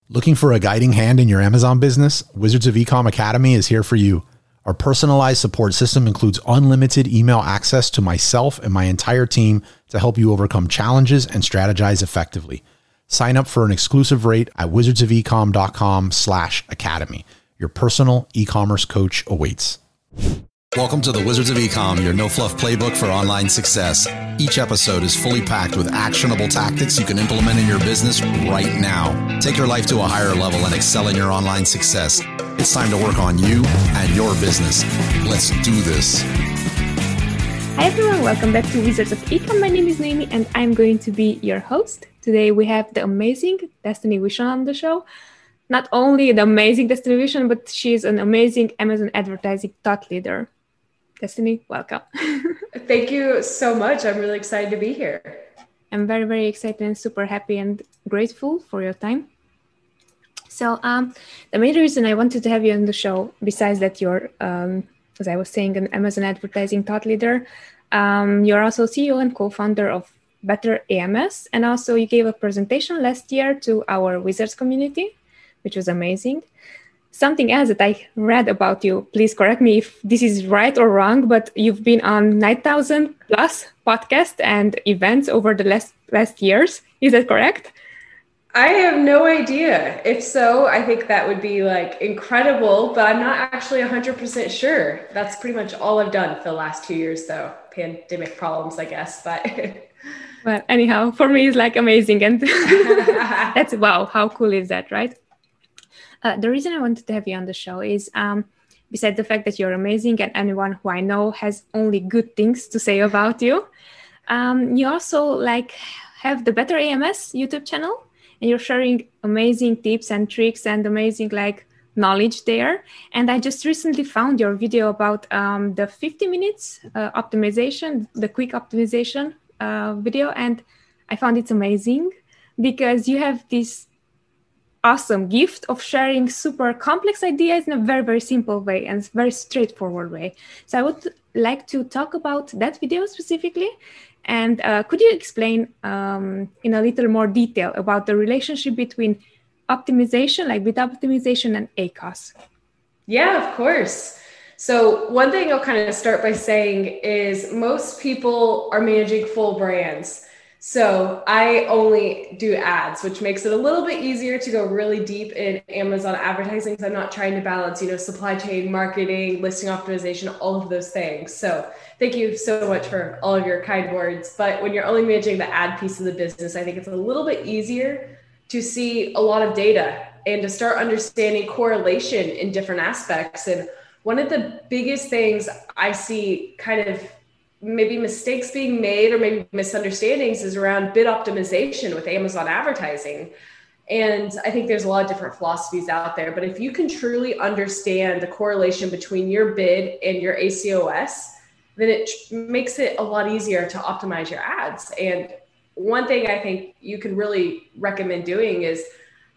Looking for a guiding hand in your Amazon business? Wizards of Ecom Academy is here for you. Our personalized support system includes unlimited email access to myself and my entire team to help you overcome challenges and strategize effectively. Sign up for an exclusive rate at wizardsofecom.com/academy. Your personal e-commerce coach awaits. Welcome to the Wizards of Ecom, your no-fluff playbook for online success. Each episode is fully packed with actionable tactics you can implement in your business right now. Take your life to a higher level and excel in your online success. It's time to work on you and your business. Let's do this. Hi everyone, welcome back to Wizards of Ecom. My name is Naomi and I'm going to be your host. Today we have the amazing Destiny Vishon on the show. Not only the amazing Destiny Vishon, but she's an amazing Amazon advertising thought leader. Destiny, welcome. Thank you so much. I'm really excited to be here. I'm very, very excited and super happy and grateful for your time. So the main reason I wanted to have you on the show, besides that you're, as I was saying, an Amazon advertising thought leader, you're also CEO and co-founder of Better AMS. And also you gave a presentation last year to our Wizards community, which was amazing. Something else that I read about you, please correct me if this is right or wrong, but you've been on 9,000 plus podcasts and events over the last years. Is that correct? I have no idea. If so, I think that would be like incredible, but I'm not actually 100% sure. That's pretty much all I've done for the last 2 years though. Pandemic problems, I guess, but. Well, anyhow, for me it's like amazing. And that's, wow, how cool is that, right? The reason I wanted to have you on the show is, besides the fact that you're amazing and anyone who I know has only good things to say about you, you also have the Better AMS YouTube channel, and you're sharing amazing tips and tricks and amazing knowledge there. And I just recently found your video about the 50 minutes optimization, the quick optimization video, and I found it amazing because you have this awesome gift of sharing super complex ideas in a very, very simple way and very straightforward way. So I would like to talk about that video specifically. And could you explain in a little more detail about the relationship between optimization, like bid optimization and ACOS? Yeah, of course. So one thing I'll kind of start by saying is most people are managing full brands. So I only do ads, which makes it a little bit easier to go really deep in Amazon advertising. because I'm not trying to balance, supply chain, marketing, listing optimization, all of those things. So thank you so much for all of your kind words. But when you're only managing the ad piece of the business, I think it's a little bit easier to see a lot of data and to start understanding correlation in different aspects. And one of the biggest things I see kind of maybe mistakes being made or maybe misunderstandings is around bid optimization with Amazon advertising. And I think there's a lot of different philosophies out there, but if you can truly understand the correlation between your bid and your ACOS, then it makes it a lot easier to optimize your ads. And one thing I think you can really recommend doing is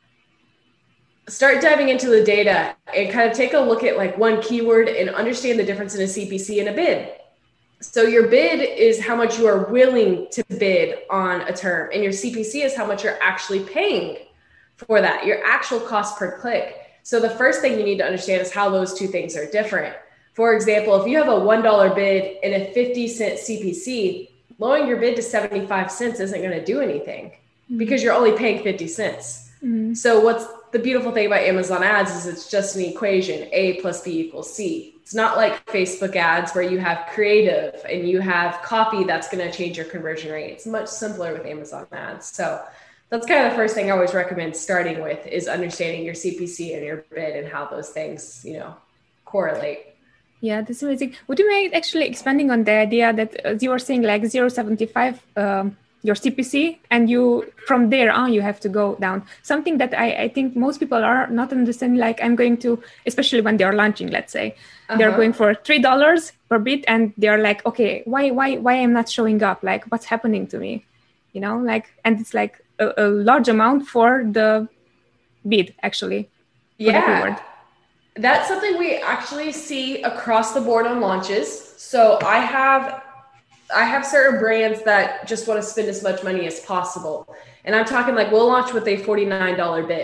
start diving into the data and kind of take a look at one keyword and understand the difference in a CPC and a bid. So your bid is how much you are willing to bid on a term, and your CPC is how much you're actually paying for that, your actual cost per click. So the first thing you need to understand is how those two things are different. For example, if you have a $1 bid and a 50-cent CPC, lowering your bid to 75 cents isn't going to do anything because you're only paying 50 cents. Mm-hmm. So what's the beautiful thing about Amazon ads is it's just an equation, A plus B equals C. It's not like Facebook ads where you have creative and you have copy that's going to change your conversion rate. It's much simpler with Amazon ads. So that's kind of the first thing I always recommend starting with is understanding your CPC and your bid and how those things, correlate. Yeah, that's amazing. Would you mind actually expanding on the idea that as you were saying 0.75 your CPC, and you from there on you have to go down. Something that I think most people are not understanding. I'm going to, especially when they're launching, let's say, they're going for $3 per bid, and they're like, okay, why I'm not showing up? What's happening to me? And it's a large amount for the bid actually. Yeah. That's something we actually see across the board on launches. So I have certain brands that just want to spend as much money as possible. And I'm talking we'll launch with a $49 bid.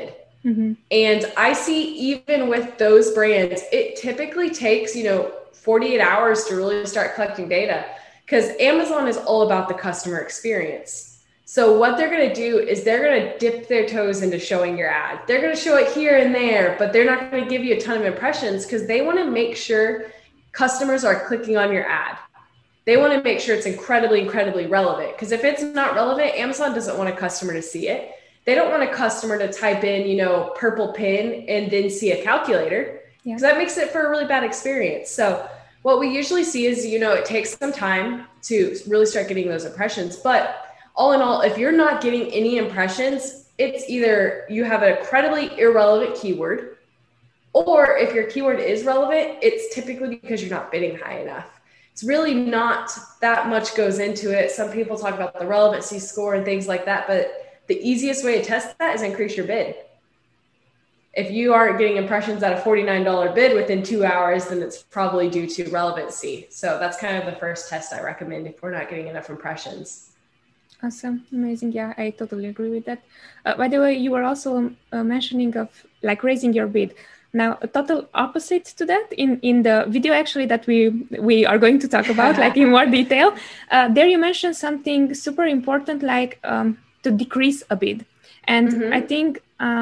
And I see even with those brands, it typically takes, 48 hours to really start collecting data, because Amazon is all about the customer experience. So what they're going to do is they're going to dip their toes into showing your ad. They're going to show it here and there, but they're not going to give you a ton of impressions because they want to make sure customers are clicking on your ad. They want to make sure it's incredibly, incredibly relevant, because if it's not relevant, Amazon doesn't want a customer to see it. They don't want a customer to type in, purple pin and then see a calculator, because that makes it for a really bad experience. So what we usually see is, it takes some time to really start getting those impressions. But all in all, if you're not getting any impressions, it's either you have an incredibly irrelevant keyword, or if your keyword is relevant, it's typically because you're not bidding high enough. It's really not that much goes into it. Some people talk about the relevancy score and things like that, but the easiest way to test that is increase your bid. If you aren't getting impressions at a $49 bid within 2 hours, then it's probably due to relevancy. So that's kind of the first test I recommend if we're not getting enough impressions. Awesome. Amazing. Yeah, I totally agree with that. By the way, you were also mentioning of raising your bid. Now, a total opposite to that in the video actually that we are going to talk about in more detail. There you mentioned something super important, to decrease a bid. And I think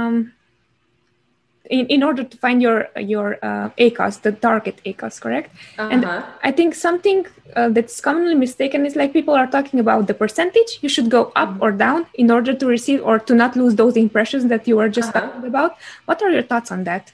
in order to find your ACoS, the target ACoS, correct? And I think something that's commonly mistaken is people are talking about the percentage. You should go up or down in order to receive or to not lose those impressions that you were just talking about. What are your thoughts on that?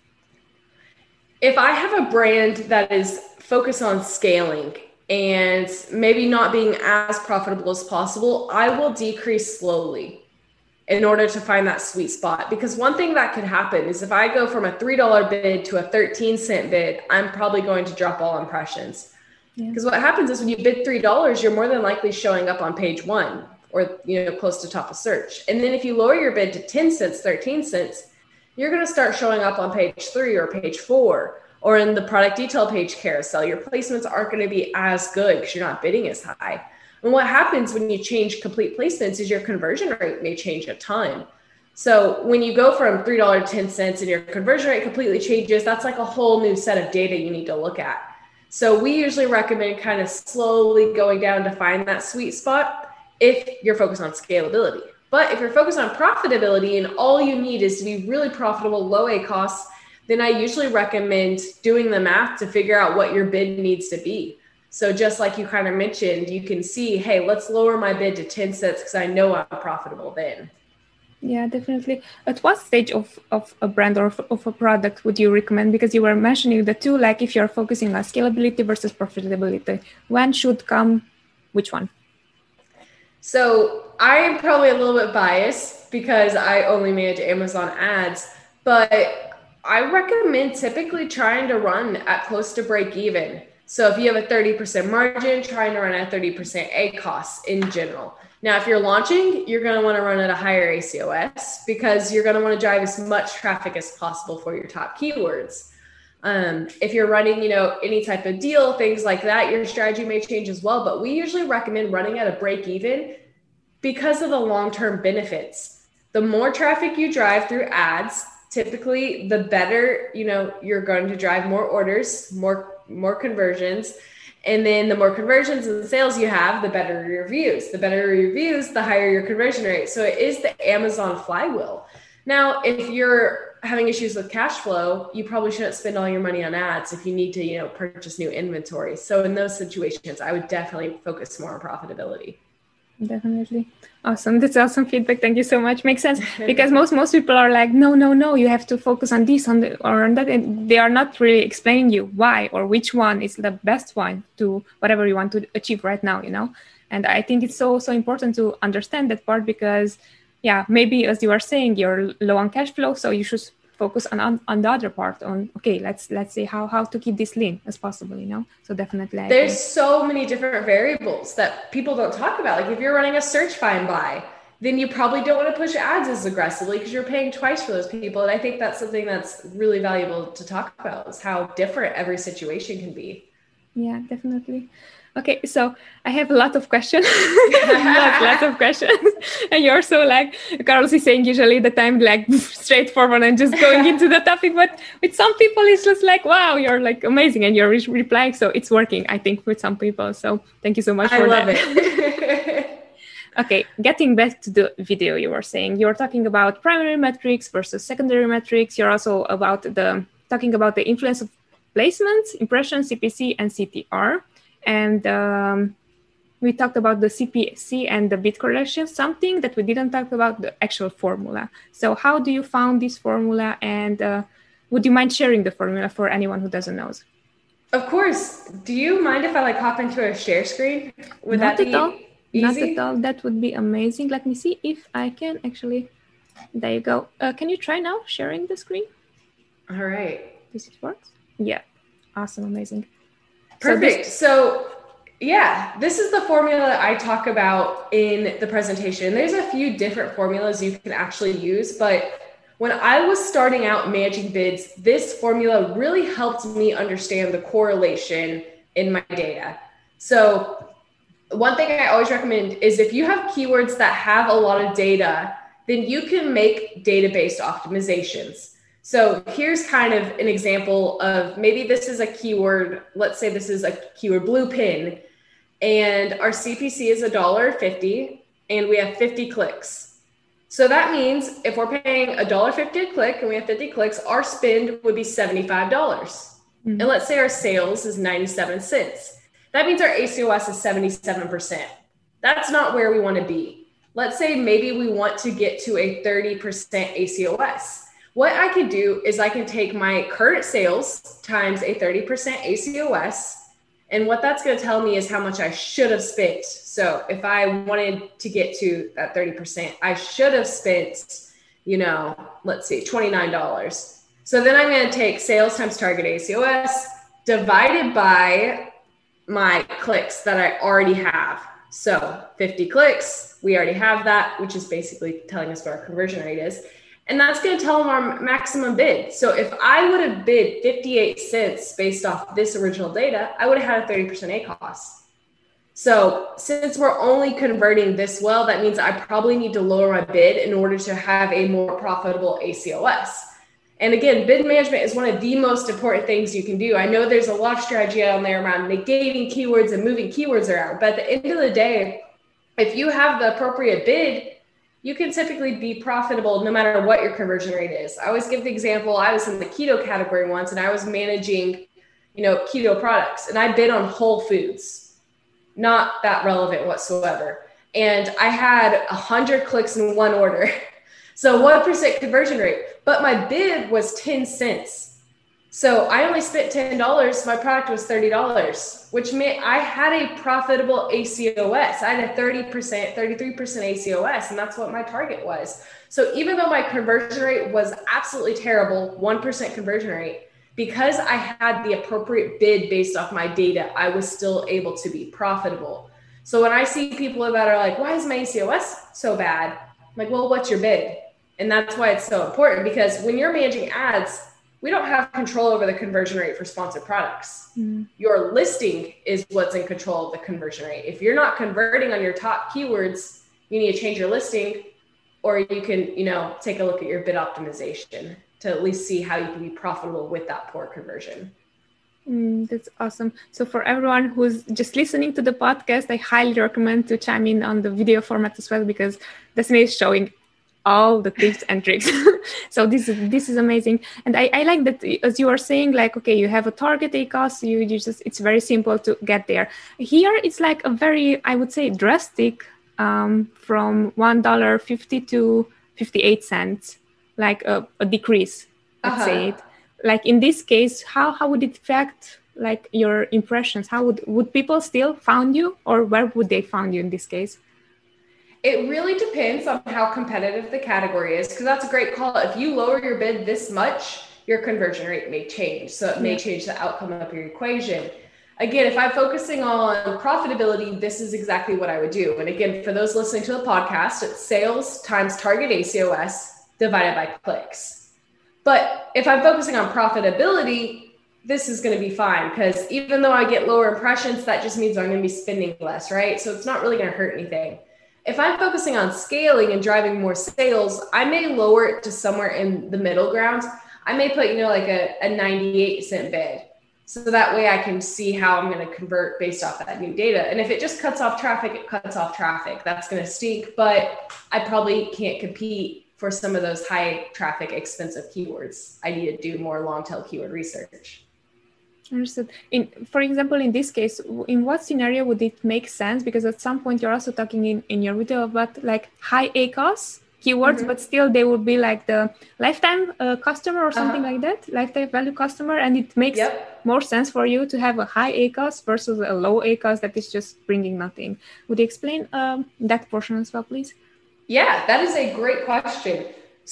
If I have a brand that is focused on scaling and maybe not being as profitable as possible, I will decrease slowly in order to find that sweet spot. Because one thing that could happen is if I go from a $3 bid to a 13-cent bid, I'm probably going to drop all impressions. Because what happens is when you bid $3, you're more than likely showing up on page 1 or close to top of search. And then if you lower your bid to 10 cents, 13 cents, you're going to start showing up on page 3 or page 4 or in the product detail page carousel. Your placements aren't going to be as good because you're not bidding as high. And what happens when you change complete placements is your conversion rate may change a ton. So when you go from $3 to 10 cents and your conversion rate completely changes, that's like a whole new set of data you need to look at. So we usually recommend kind of slowly going down to find that sweet spot if you're focused on scalability. But if you're focused on profitability and all you need is to be really profitable, low ACoS, then I usually recommend doing the math to figure out what your bid needs to be. So just like you kind of mentioned, you can see, hey, let's lower my bid to 10 cents because I know I'm profitable then. Yeah, definitely. At what stage of a brand or of a product would you recommend? Because you were mentioning the two, if you're focusing on scalability versus profitability, when should come which one? So I am probably a little bit biased because I only manage Amazon ads, but I recommend typically trying to run at close to break even. So if you have a 30% margin, trying to run at 30% ACoS in general. Now, if you're launching, you're going to want to run at a higher ACoS because you're going to want to drive as much traffic as possible for your top keywords. If you're running, any type of deal, things like that, your strategy may change as well. But we usually recommend running at a break even because of the long-term benefits. The more traffic you drive through ads, typically the better, you're going to drive more orders, more conversions. And then the more conversions and sales you have, the better your reviews. The better your reviews, the higher your conversion rate. So it is the Amazon flywheel. Now, if you're having issues with cash flow, you probably shouldn't spend all your money on ads if you need to, purchase new inventory. So in those situations, I would definitely focus more on profitability. Definitely. Awesome. That's awesome feedback. Thank you so much. Makes sense because most people are like, no, you have to focus on this on that. And they are not really explaining you why or which one is the best one to whatever you want to achieve right now, And I think it's so important to understand that part because, maybe as you are saying, you're low on cash flow. So you should focus on the other part on, okay, let's see how to keep this lean as possible, So definitely. There's so many different variables that people don't talk about. Like if you're running a search find buy, then you probably don't want to push ads as aggressively because you're paying twice for those people. And I think that's something that's really valuable to talk about is how different every situation can be. Yeah, definitely. Okay, so I have a lot of questions, lots of questions, and you're so like Carlos is saying usually that I'm like straightforward and just going into the topic, but with some people it's just like, wow, you're like amazing, and you're replying, so it's working, I think, with some people. So thank you so much for that. I love it. Okay, getting back to the video, you were saying you're talking about primary metrics versus secondary metrics. You're also talking about the influence of placements, impressions, CPC, and CTR. And we talked about the CPC and the bid correlation, something that we didn't talk about, the actual formula. So how do you found this formula, and would you mind sharing the formula for anyone who doesn't know? Of course. Do you mind if I hop into a share screen? Would Not that be at all. easy? Not at all. That would be amazing. Let me see if I can actually. There you go. Can you try now sharing the screen? All right. Does it work? Yeah. Awesome. Amazing. Perfect. So this is the formula I talk about in the presentation. There's a few different formulas you can actually use, but when I was starting out managing bids, this formula really helped me understand the correlation in my data. So one thing I always recommend is if you have keywords that have a lot of data, then you can make data-based optimizations. So here's kind of an example of maybe this is a keyword. Let's say this is a keyword blue pin, and our CPC is $1.50 and we have 50 clicks. So that means if we're paying $1.50 a click and we have 50 clicks, our spend would be $75. Mm-hmm. And let's say our sales is 97 cents. That means our ACOS is 77%. That's not where we want to be. Let's say maybe we want to get to a 30% ACOS. What I could do is I can take my current sales times a 30% ACOS, and what that's going to tell me is how much I should have spent. So if I wanted to get to that 30%, I should have spent, let's see, $29. So then I'm going to take sales times target ACOS divided by my clicks that I already have. So 50 clicks, we already have that, which is basically telling us what our conversion rate is. And that's going to tell them our maximum bid. So if I would have bid 58 cents based off this original data, I would have had a 30% ACOS. So since we're only converting this well, that means I probably need to lower my bid in order to have a more profitable ACOS. And again, bid management is one of the most important things you can do. I know there's a lot of strategy out there around negating keywords and moving keywords around, but at the end of the day, if you have the appropriate bid, you can typically be profitable no matter what your conversion rate is. I always give the example, I was in the keto category once and I was managing, keto products, and I bid on Whole Foods, not that relevant whatsoever. And I had 100 clicks in one order. So 1% conversion rate, but my bid was 10 cents. So I only spent $10. My product was $30, which meant I had a profitable ACOS. I had a 30%, 33% ACOS, and that's what my target was. So even though my conversion rate was absolutely terrible, 1% conversion rate, because I had the appropriate bid based off my data, I was still able to be profitable. So when I see people that are like, why is my ACOS so bad? I'm like, well, what's your bid? And that's why it's so important, because when you're managing ads, we don't have control over the conversion rate for sponsored products. Mm. Your listing is what's in control of the conversion rate. If you're not converting on your top keywords, you need to change your listing, or you can, take a look at your bid optimization to at least see how you can be profitable with that poor conversion. That's awesome. So for everyone who's just listening to the podcast, I highly recommend to chime in on the video format as well, because Destiny is showing all the tips and tricks. So this is amazing. And I like that, as you are saying, like, okay, you have a target ACOS, you just, it's very simple to get there. Here it's like a very, I would say, drastic from $1.50 to 58 cents, like a decrease, let's say it. Like in this case, how would it affect like your impressions? How would people still find you, or where would they find you in this case? It really depends on how competitive the category is, because that's a great call. If you lower your bid this much, your conversion rate may change. So it may change the outcome of your equation. Again, if I'm focusing on profitability, this is exactly what I would do. And again, for those listening to the podcast, it's sales times target ACOS divided by clicks. But if I'm focusing on profitability, this is going to be fine, because even though I get lower impressions, that just means I'm going to be spending less, right? So it's not really going to hurt anything. If I'm focusing on scaling and driving more sales, I may lower it to somewhere in the middle ground. I may put, like a 98-cent bid. So that way I can see how I'm going to convert based off that new data. And if it just cuts off traffic, it cuts off traffic. That's going to stink, but I probably can't compete for some of those high traffic, expensive keywords. I need to do more long tail keyword research. Understood. For example, in this case, in what scenario would it make sense? Because at some point you're also talking in your video about like high ACoS keywords, but still they would be like the lifetime customer or something like that, lifetime value customer. And it makes more sense for you to have a high ACoS versus a low ACoS that is just bringing nothing. Would you explain that portion as well, please? Yeah, that is a great question.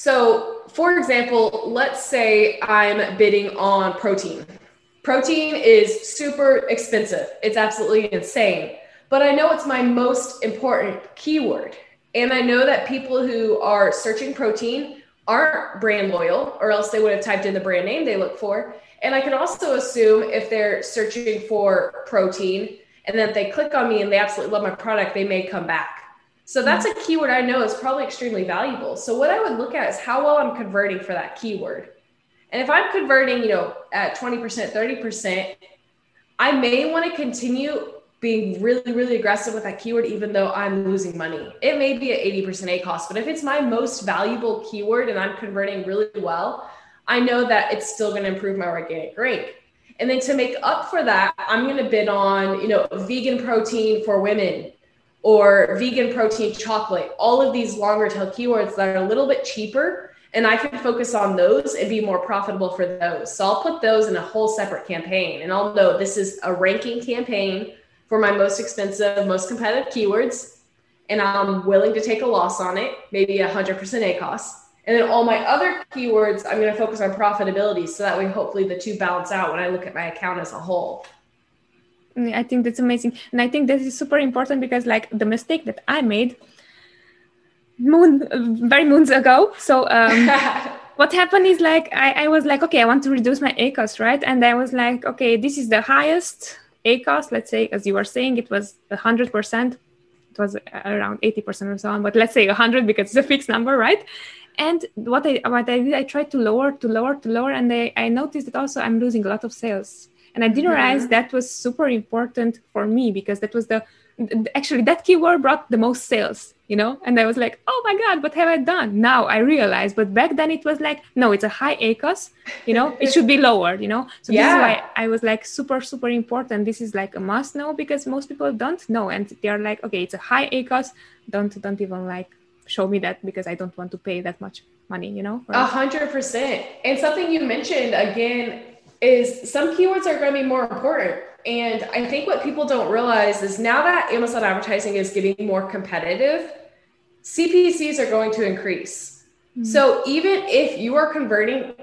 So for example, let's say I'm bidding on protein. Protein is super expensive. It's absolutely insane. But I know it's my most important keyword. And I know that people who are searching protein aren't brand loyal, or else they would have typed in the brand name they look for. And I can also assume if they're searching for protein and then if they click on me and they absolutely love my product, they may come back. So that's a keyword I know is probably extremely valuable. So what I would look at is how well I'm converting for that keyword. And if I'm converting, at 20%, 30%, I may want to continue being really, really aggressive with that keyword, even though I'm losing money. It may be at 80% ACoS, but if it's my most valuable keyword and I'm converting really well, I know that it's still going to improve my organic rank. And then to make up for that, I'm going to bid on, vegan protein for women or vegan protein chocolate, all of these longer tail keywords that are a little bit cheaper. And I can focus on those and be more profitable for those. So I'll put those in a whole separate campaign. And I'll know this is a ranking campaign for my most expensive, most competitive keywords. And I'm willing to take a loss on it, maybe 100% ACoS. And then all my other keywords, I'm going to focus on profitability. So that way, hopefully the two balance out when I look at my account as a whole. I think that's amazing. And I think this is super important because like the mistake that I made moons ago. So what happened is like, I was like, okay, I want to reduce my ACoS, right? And I was like, okay, this is the highest ACoS. Let's say, as you were saying, it was 100%. It was around 80% or so on, but let's say 100 because it's a fixed number, right? And what I did, I tried to lower, and I noticed that also I'm losing a lot of sales. And I didn't realize that was super important for me because that was actually that keyword brought the most sales, and I was like, oh my God, what have I done? Now I realize, but back then it was like, no, it's a high ACoS, it should be lowered, so this is why I was like super, super important. This is like a must know because most people don't know. And they're like, okay, it's a high ACoS. Don't even like show me that because I don't want to pay that much money, 100%. And something you mentioned again is some keywords are going to be more important. And I think what people don't realize is now that Amazon advertising is getting more competitive, CPCs are going to increase. So even if you are converting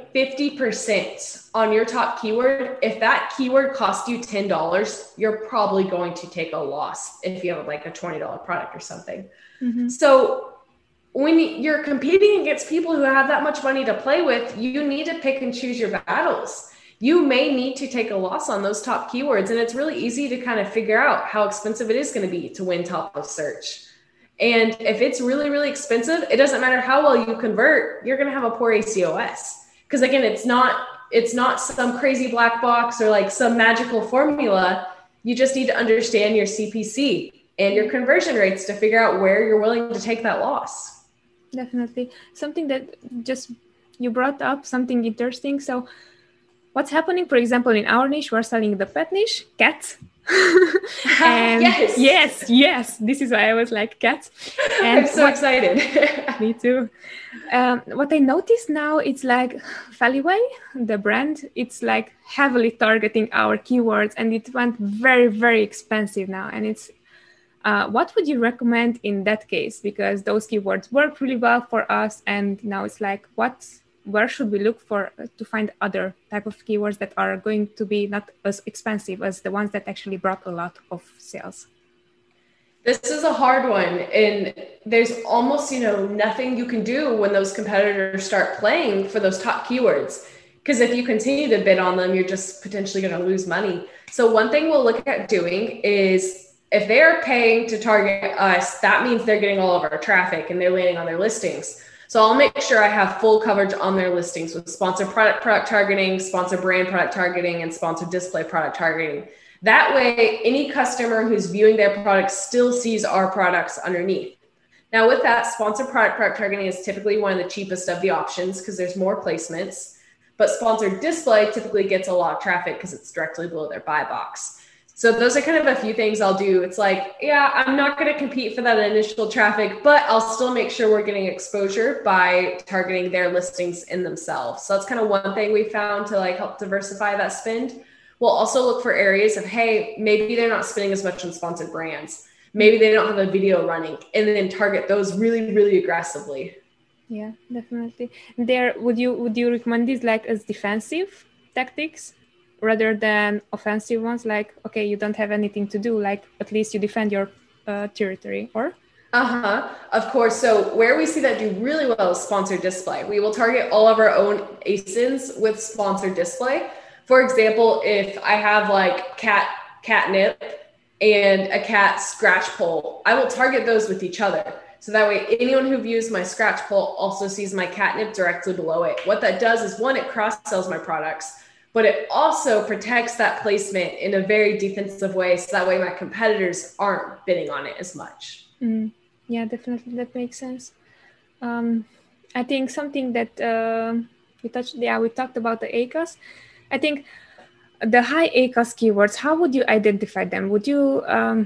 50% on your top keyword, if that keyword cost you $10, you're probably going to take a loss if you have like a $20 product or something. So when you're competing against people who have that much money to play with, you need to pick and choose your battles. You may need to take a loss on those top keywords. And it's really easy to kind of figure out how expensive it is going to be to win top of search. And if it's really, really expensive, it doesn't matter how well you convert, you're going to have a poor ACoS. Because again, it's not some crazy black box or like some magical formula. You just need to understand your CPC and your conversion rates to figure out where you're willing to take that loss. Definitely. Something that just you brought up, something interesting. So what's happening, for example, in our niche, we're selling the pet niche, cats. And yes, this is why I was like cats. And I'm so excited. Me too. What I noticed now, it's like Fallyway, the brand, it's like heavily targeting our keywords and it went very, very expensive now. And it's, what would you recommend in that case? Because those keywords work really well for us. And now it's like, where should we look for to find other type of keywords that are going to be not as expensive as the ones that actually brought a lot of sales? This is a hard one. And there's almost, nothing you can do when those competitors start playing for those top keywords. Because if you continue to bid on them, you're just potentially going to lose money. So one thing we'll look at doing is if they're paying to target us, that means they're getting all of our traffic and they're landing on their listings. So I'll make sure I have full coverage on their listings with sponsored product targeting, sponsored brand product targeting, and sponsored display product targeting. That way, any customer who's viewing their product still sees our products underneath. Now with that, sponsored product targeting is typically one of the cheapest of the options because there's more placements. But sponsored display typically gets a lot of traffic because it's directly below their buy box. So those are kind of a few things I'll do. It's like, yeah, I'm not going to compete for that initial traffic, but I'll still make sure we're getting exposure by targeting their listings in themselves. So that's kind of one thing we found to like help diversify that spend. We'll also look for areas of, hey, maybe they're not spending as much on sponsored brands. Maybe they don't have a video running, and then target those really, really aggressively. Yeah, definitely. Would you recommend these like as defensive tactics rather than offensive ones? Like, okay, you don't have anything to do, like at least you defend your territory, or? Of course. So where we see that do really well is sponsored display. We will target all of our own ASINs with sponsored display. For example, if I have like catnip and a cat scratch pole, I will target those with each other. So that way, anyone who views my scratch pole also sees my catnip directly below it. What that does is, one, it cross-sells my products, but it also protects that placement in a very defensive way. So that way my competitors aren't bidding on it as much. Yeah, definitely. That makes sense. I think something that we talked about the ACOS. I think the high ACOS keywords, how would you identify them? Would you...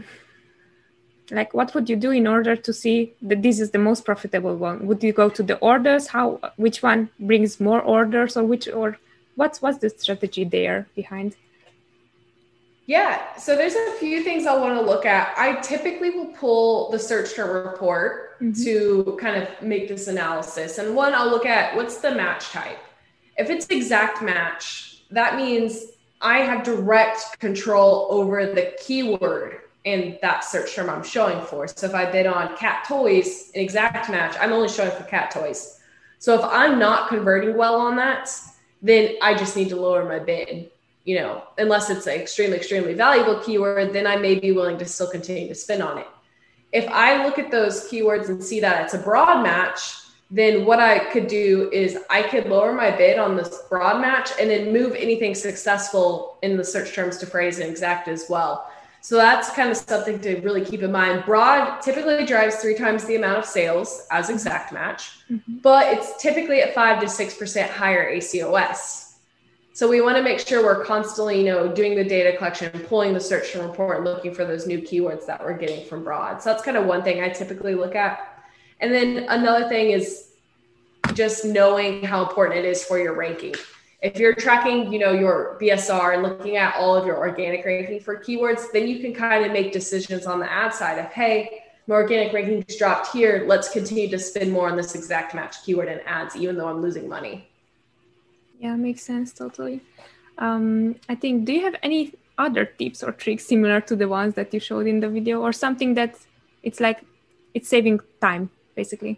what would you do in order to see that this is the most profitable one? Would you go to the orders? Which one brings more orders, or what's the strategy there behind? Yeah, so there's a few things I want to look at. I typically will pull the search term report to kind of make this analysis. And one, I'll look at what's the match type. If it's exact match, that means I have direct control over the keyword in that search term I'm showing for. So if I bid on cat toys, an exact match, I'm only showing for cat toys. So if I'm not converting well on that, then I just need to lower my bid, unless it's an extremely, extremely valuable keyword, then I may be willing to still continue to spend on it. If I look at those keywords and see that it's a broad match, then what I could do is I could lower my bid on this broad match and then move anything successful in the search terms to phrase and exact as well. So that's kind of something to really keep in mind. Broad typically drives 3 times the amount of sales as exact match, but it's typically at 5 to 6% higher ACOS. So we want to make sure we're constantly, doing the data collection, pulling the search term report, and looking for those new keywords that we're getting from broad. So that's kind of one thing I typically look at. And then another thing is just knowing how important it is for your ranking. If you're tracking, your BSR and looking at all of your organic ranking for keywords, then you can kind of make decisions on the ad side of, hey, my organic ranking's dropped here. Let's continue to spend more on this exact match keyword and ads, even though I'm losing money. Yeah, makes sense. Totally. I think, do you have any other tips or tricks similar to the ones that you showed in the video, or something that it's saving time, basically?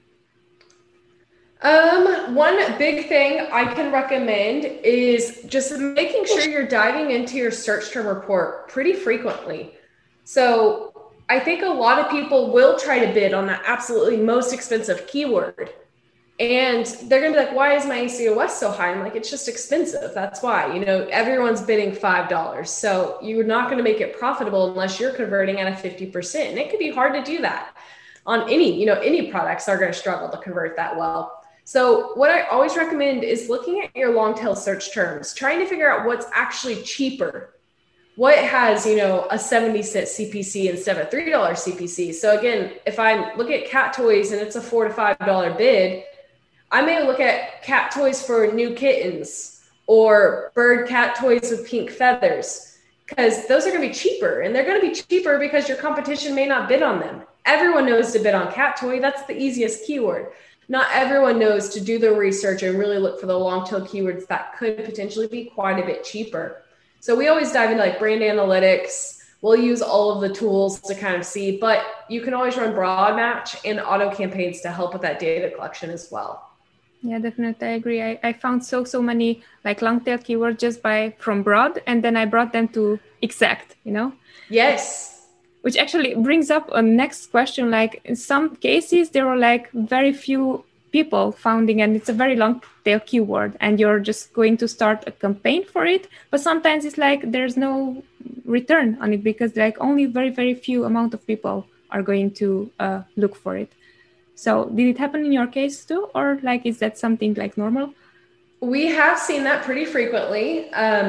One big thing I can recommend is just making sure you're diving into your search term report pretty frequently. So I think a lot of people will try to bid on the absolutely most expensive keyword, and they're going to be like, why is my ACOS so high? I'm like, it's just expensive. That's why, everyone's bidding $5. So you're not going to make it profitable unless you're converting at a 50%. And it could be hard to do that on any products are going to struggle to convert that well. So what I always recommend is looking at your long tail search terms, trying to figure out what's actually cheaper. What has, a 70-cent CPC instead of a $3 CPC. So again, if I look at cat toys and it's a $4 to $5 bid, I may look at cat toys for new kittens or bird cat toys with pink feathers, because those are going to be cheaper, and they're going to be cheaper because your competition may not bid on them. Everyone knows to bid on cat toy. That's the easiest keyword. Not everyone knows to do the research and really look for the long tail keywords that could potentially be quite a bit cheaper. So we always dive into like brand analytics. We'll use all of the tools to kind of see, but you can always run broad match and auto campaigns to help with that data collection as well. Yeah, definitely. I agree. I found so many like long tail keywords just from broad, and then I brought them to exact, Yes. Which actually brings up a next question. Like in some cases, there were like very few people founding, and it's a very long tail keyword, and you're just going to start a campaign for it. But sometimes it's like there's no return on it because like only very few amount of people are going to look for it. So did it happen in your case too? Or like, is that something like normal? We have seen that pretty frequently.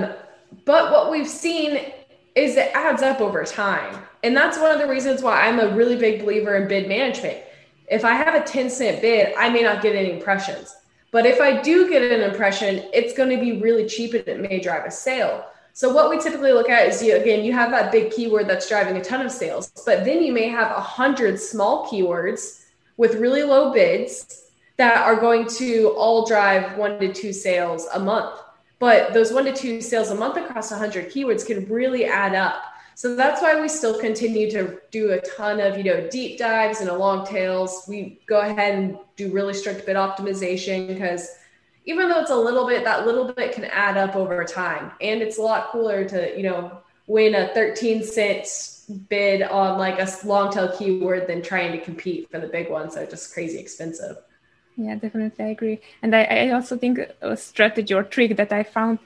But what we've seen is it adds up over time. And that's one of the reasons why I'm a really big believer in bid management. If I have a 10-cent bid, I may not get any impressions. But if I do get an impression, it's going to be really cheap and it may drive a sale. So what we typically look at is, you have that big keyword that's driving a ton of sales, but then you may have 100 small keywords with really low bids that are going to all drive 1 to 2 sales a month. But those 1 to 2 sales a month across 100 keywords can really add up. So that's why we still continue to do a ton of, deep dives and long tails. We go ahead and do really strict bid optimization because even though it's a little bit, that little bit can add up over time. And it's a lot cooler to, win a 13-cent bid on like a long tail keyword than trying to compete for the big ones that are just crazy expensive. Yeah, definitely. I agree. And I also think a strategy or trick that I found,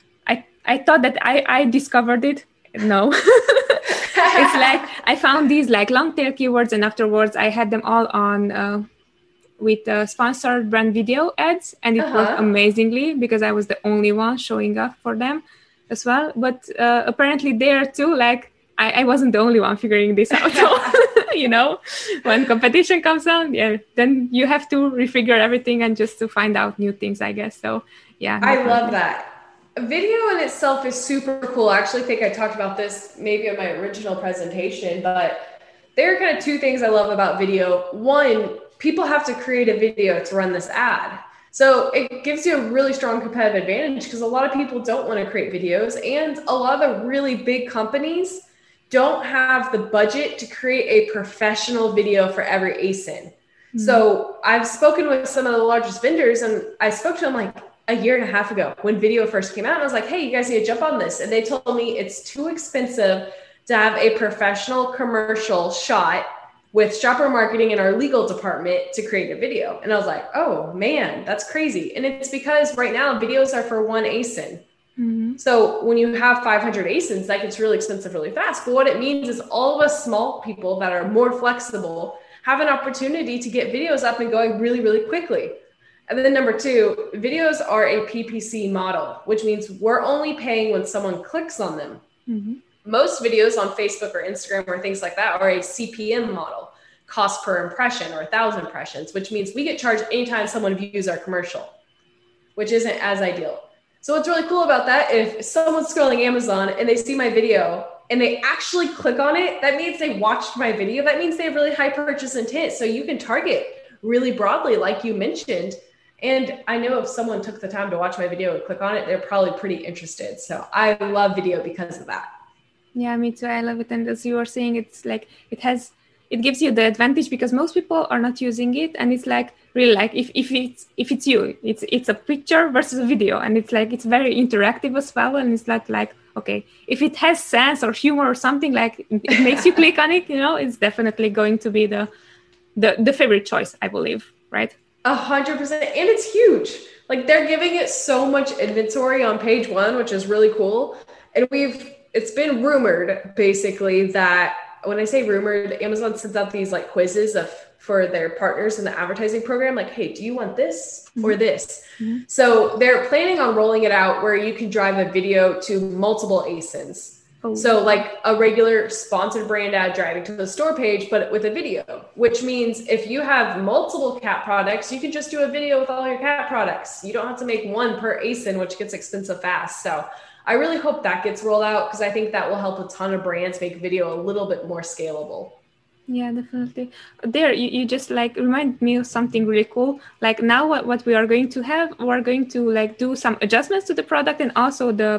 I thought that I discovered it. No, it's like I found these like long tail keywords and afterwards I had them all on with sponsored brand video ads, and it worked amazingly because I was the only one showing up for them as well. But apparently there too, like I wasn't the only one figuring this out. So, when competition comes on, then you have to refigure everything and just to find out new things, I guess. So, yeah. I love that. Video in itself is super cool. I actually think I talked about this maybe in my original presentation, but there are kind of two things I love about video. One, people have to create a video to run this ad. So it gives you a really strong competitive advantage because a lot of people don't want to create videos, and a lot of the really big companies don't have the budget to create a professional video for every ASIN. Mm-hmm. So I've spoken with some of the largest vendors, and I spoke to them like a year and a half ago when video first came out. And I was like, hey, you guys need to jump on this. And they told me it's too expensive to have a professional commercial shot with shopper marketing in our legal department to create a video. And I was like, oh man, that's crazy. And it's because right now videos are for one ASIN. Mm-hmm. So when you have 500 ASINs, that gets really expensive really fast. But what it means is all of us small people that are more flexible have an opportunity to get videos up and going really, really quickly. And then number two, videos are a PPC model, which means we're only paying when someone clicks on them. Mm-hmm. Most videos on Facebook or Instagram or things like that are a CPM model, cost per impression or 1,000 impressions, which means we get charged anytime someone views our commercial, which isn't as ideal. So what's really cool about that, if someone's scrolling Amazon and they see my video and they actually click on it, that means they watched my video. That means they have really high purchase intent. So you can target really broadly, like you mentioned. And I know if someone took the time to watch my video and click on it, they're probably pretty interested. So I love video because of that. Yeah, me too. I love it. And as you were saying, it's like it gives you the advantage because most people are not using it. And it's like really like if it's you, it's a picture versus a video. And it's like it's very interactive as well. And it's not like, okay, if it has sense or humor or something, like it makes you click on it, it's definitely going to be the favorite choice, I believe, right? 100%. And it's huge. Like they're giving it so much inventory on page one, which is really cool. And it's been rumored basically that when I say rumored, Amazon sends out these like quizzes for their partners in the advertising program. Like, hey, do you want this or this? Mm-hmm. So they're planning on rolling it out where you can drive a video to multiple ASINs. Oh. So like a regular sponsored brand ad driving to the store page, but with a video, which means if you have multiple cat products, you can just do a video with all your cat products. You don't have to make one per ASIN, which gets expensive fast. So I really hope that gets rolled out because I think that will help a ton of brands make video a little bit more scalable. Yeah, definitely. There, you just like remind me of something really cool. Like now what we are going to have, we're going to like do some adjustments to the product, and also the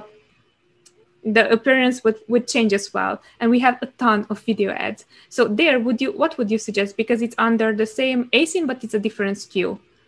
appearance would change as well. And we have a ton of video ads. So there, what would you suggest? Because it's under the same ASIN, but it's a different SKU.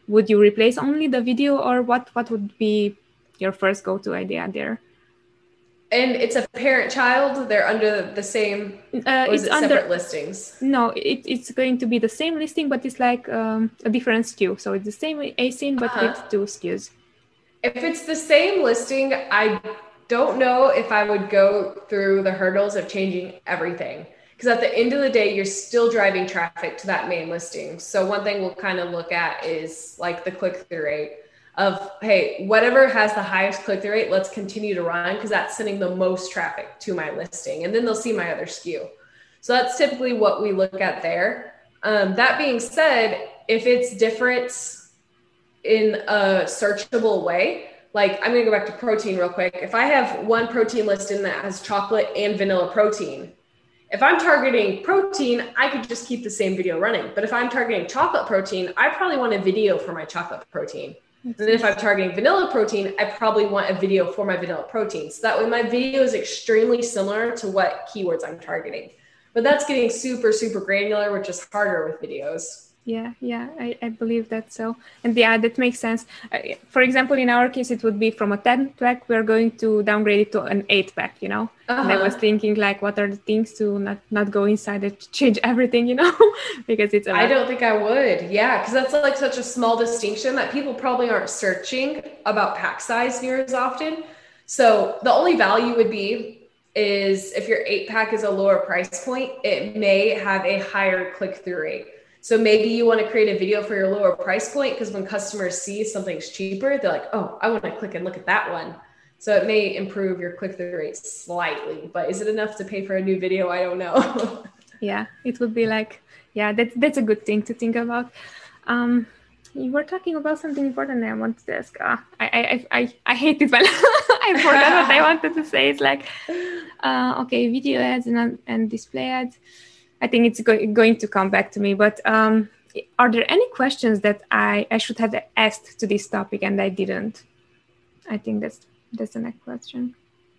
would you replace only the video, or what would be your first go-to idea there? And it's a parent-child? They're under the same, or is it separate listings? No, it's going to be the same listing, but it's like a different SKU. So it's the same ASIN, but with 2 SKUs. If it's the same listing, I don't know if I would go through the hurdles of changing everything. Because at the end of the day, you're still driving traffic to that main listing. So one thing we'll kind of look at is like the click-through rate of, hey, whatever has the highest click-through rate, let's continue to run because that's sending the most traffic to my listing. And then they'll see my other SKU. So that's typically what we look at there. That being said, if it's different in a searchable way, like I'm going to go back to protein real quick. If I have one protein listing that has chocolate and vanilla protein, if I'm targeting protein, I could just keep the same video running. But if I'm targeting chocolate protein, I probably want a video for my chocolate protein. And then if I'm targeting vanilla protein, I probably want a video for my vanilla protein. So that way my video is extremely similar to what keywords I'm targeting. But that's getting super, super granular, which is harder with videos. Yeah, I believe that so. And yeah, that makes sense. For example, in our case, it would be from a 10-pack, we're going to downgrade it to an 8-pack, you know? And I was thinking like, what are the things to not go inside and change everything, you know? Because it's I don't think I would. Yeah, because that's like such a small distinction that people probably aren't searching about pack size near as often. So the only value would be is if your 8-pack is a lower price point, it may have a higher click-through rate. So maybe you want to create a video for your lower price point because when customers see something's cheaper, they're like, oh, I want to click and look at that one. So it may improve your click-through rate slightly, but is it enough to pay for a new video? I don't know. Yeah, it would be like, yeah, that's a good thing to think about. You were talking about something important that I wanted to ask. I hate it when I forgot what I wanted to say. It's like, okay, video ads and display ads. I think it's going to come back to me. But are there any questions that I should have asked to this topic and I didn't? I think that's the next question.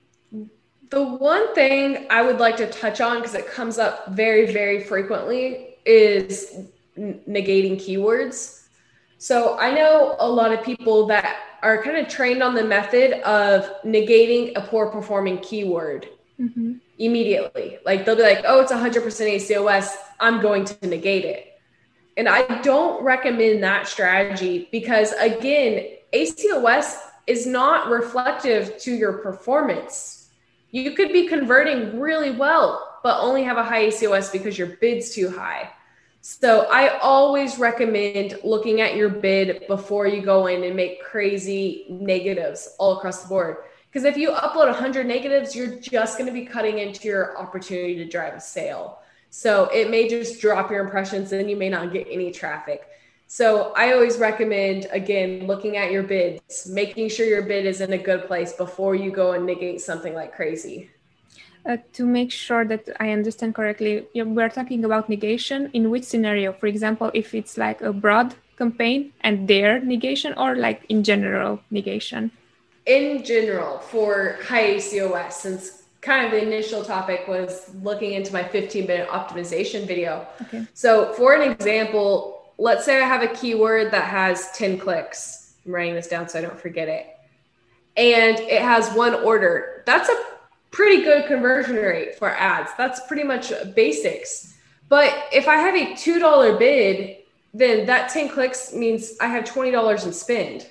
The one thing I would like to touch on, because it comes up very, very frequently, is negating keywords. So I know a lot of people that are kind of trained on the method of negating a poor performing keyword immediately. Like they'll be like, oh, it's 100% ACOS, I'm going to negate it. And I don't recommend that strategy because again, ACOS is not reflective to your performance. You could be converting really well, but only have a high ACOS because your bid's too high. So I always recommend looking at your bid before you go in and make crazy negatives all across the board. Because if you upload 100 negatives, you're just going to be cutting into your opportunity to drive a sale. So it may just drop your impressions and you may not get any traffic. So I always recommend, again, looking at your bids, making sure your bid is in a good place before you go and negate something like crazy. To make sure that I understand correctly, we're talking about negation in which scenario? For example, if it's like a broad campaign and their negation, or like in general negation? In general, for high ACOS, since kind of the initial topic was looking into my 15-minute optimization video. Okay. So for an example, let's say I have a keyword that has 10 clicks. I'm writing this down so I don't forget it. And it has one order. That's a pretty good conversion rate for ads. That's pretty much basics. But if I have a $2 bid, then that 10 clicks means I have $20 in spend.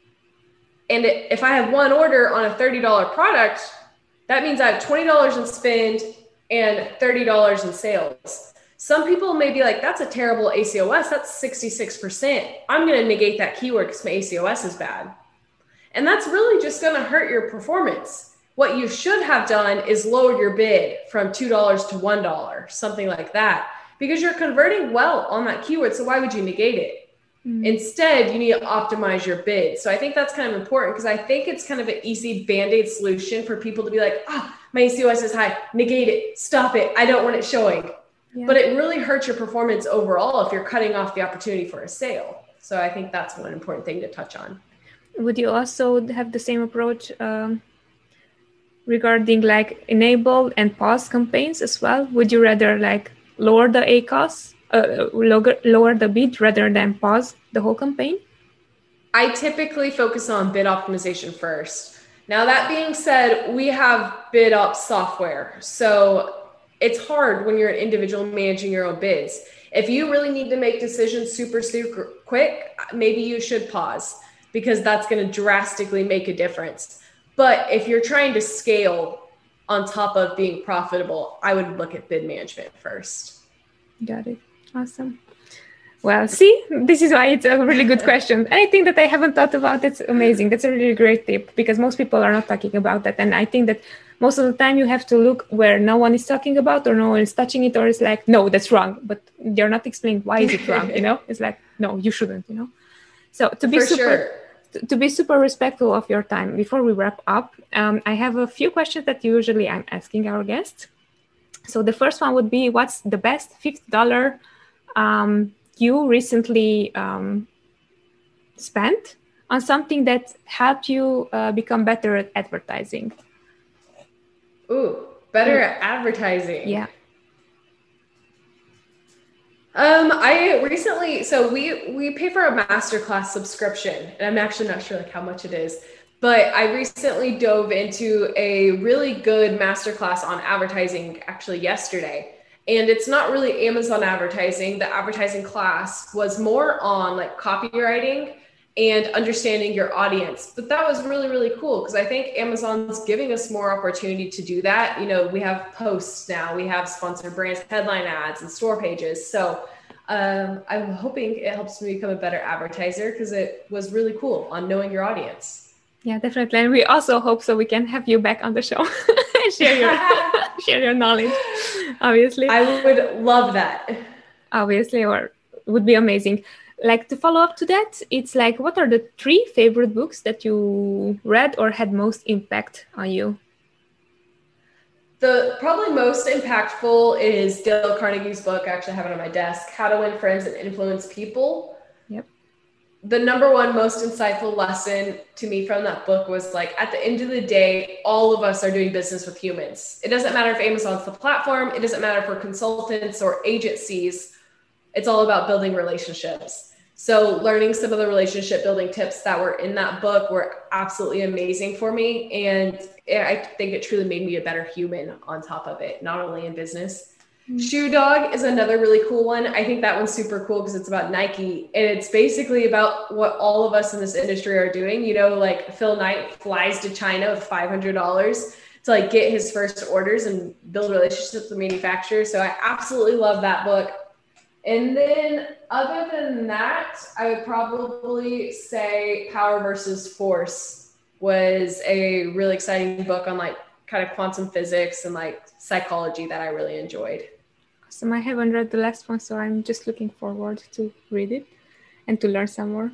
And if I have one order on a $30 product, that means I have $20 in spend and $30 in sales. Some people may be like, that's a terrible ACOS. That's 66%. I'm going to negate that keyword because my ACOS is bad. And that's really just going to hurt your performance. What you should have done is lower your bid from $2 to $1, something like that, because you're converting well on that keyword. So why would you negate it? Instead, you need to optimize your bid. So I think that's kind of important because I think it's kind of an easy Band-Aid solution for people to be like, my ACOS is high, negate it, stop it. I don't want it showing. Yeah. But it really hurts your performance overall if you're cutting off the opportunity for a sale. So I think that's one important thing to touch on. Would you also have the same approach regarding like enable and pause campaigns as well? Would you rather like lower the ACOS, lower the bid rather than pause the whole campaign? I typically focus on bid optimization first. Now, that being said, we have bid op software. So it's hard when you're an individual managing your own bids. If you really need to make decisions super quick, maybe you should pause, because that's going to drastically make a difference. But if you're trying to scale on top of being profitable, I would look at bid management first. Got it. Awesome. Well, see, this is why it's a really good question. Anything that I haven't thought about, it's amazing. That's a really great tip, because most people are not talking about that. And I think that most of the time you have to look where no one is talking about, or no one is touching it, or it's like, no, that's wrong. But they're not explaining why is it wrong, It's like, no, you shouldn't, So to be super respectful of your time, before we wrap up, I have a few questions that usually I'm asking our guests. So the first one would be, what's the best $50 you recently spent on something that helped you become better at advertising? Ooh, better at advertising. Yeah. I recently, so we pay for a masterclass subscription, and I'm actually not sure how much it is, but I recently dove into a really good masterclass on advertising actually yesterday. And it's not really Amazon advertising. The advertising class was more on like copywriting and understanding your audience. But that was really, really cool, because I think Amazon's giving us more opportunity to do that. We have posts now, we have sponsored brands, headline ads, and store pages. So I'm hoping it helps me become a better advertiser, because it was really cool on knowing your audience. Yeah, definitely. And we also hope so we can have you back on the show and share your knowledge, obviously. I would love that. Obviously, or it would be amazing. Like, to follow up to that, it's like, what are the 3 favorite books that you read or had most impact on you? The probably most impactful is Dale Carnegie's book. I actually have it on my desk, How to Win Friends and Influence People. Yep. The number one most insightful lesson to me from that book was, like, at the end of the day, all of us are doing business with humans. It doesn't matter if Amazon's the platform. It doesn't matter for consultants or agencies. It's all about building relationships. So learning some of the relationship building tips that were in that book were absolutely amazing for me. And I think it truly made me a better human on top of it, not only in business. Shoe Dog is another really cool one. I think that one's super cool because it's about Nike, and it's basically about what all of us in this industry are doing. Like Phil Knight flies to China with $500 to like get his first orders and build relationships with manufacturers. So I absolutely love that book. And then other than that, I would probably say Power versus Force was a really exciting book on like kind of quantum physics and like psychology that I really enjoyed. Awesome. I haven't read the last one, so I'm just looking forward to read it and to learn some more.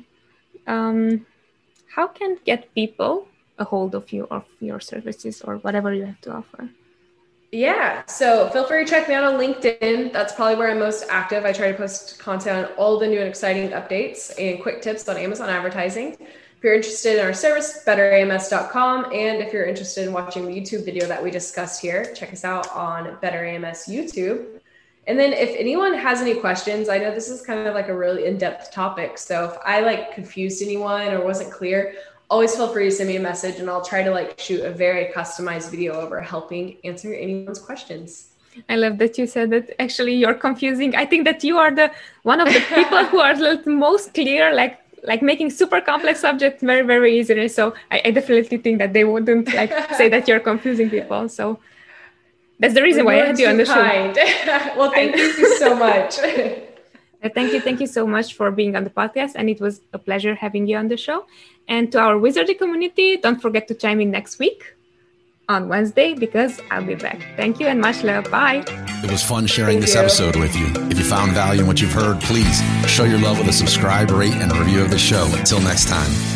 How can get people a hold of you, of your services, or whatever you have to offer? Yeah, so feel free to check me out on LinkedIn. That's probably where I'm most active. I try to post content on all the new and exciting updates and quick tips on Amazon advertising. If you're interested in our service, betterams.com. And if you're interested in watching the YouTube video that we discussed here, check us out on Better AMS YouTube. And then if anyone has any questions, I know this is kind of like a really in-depth topic. So if I like confused anyone or wasn't clear, always feel free to send me a message and I'll try to like shoot a very customized video over helping answer anyone's questions. I love that you said that actually you're confusing. I think that you are one of the people who are the most clear, like making super complex subjects very, very easily. So I definitely think that they wouldn't like say that you're confusing people. So that's the reason why I had you on the show. Well, thank you so much. Thank you so much for being on the podcast. And it was a pleasure having you on the show. And to our Wizardy community, don't forget to chime in next week on Wednesday, because I'll be back. Thank you and much love. Bye. It was fun sharing this episode with you. If you found value in what you've heard, please show your love with a subscribe, rate, and a review of the show. Until next time.